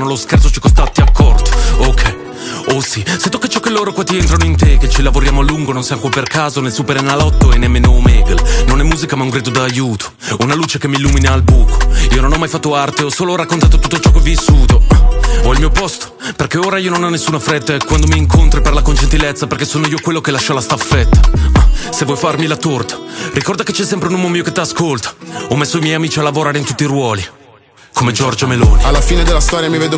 lo scherzo ci costatti accorto. Ok, oh sì, se tocca ciò che loro qua ti entrano in te, che ci lavoriamo a lungo, non siamo qua per caso, né Super Enalotto e nemmeno Omegle. Non è musica ma un grido d'aiuto, una luce che mi illumina al buco. Io non ho mai fatto arte, ho solo raccontato tutto ciò che ho vissuto. Ho il mio posto, perché ora io non ho nessuna fretta, e quando mi incontri parla con gentilezza, perché sono io quello che lascia la staffetta. Se vuoi farmi la torta, ricorda che c'è sempre un uomo mio che t'ascolta. Ho messo i miei amici a lavorare in tutti i ruoli, come Giorgia Meloni. Alla fine della storia mi vedo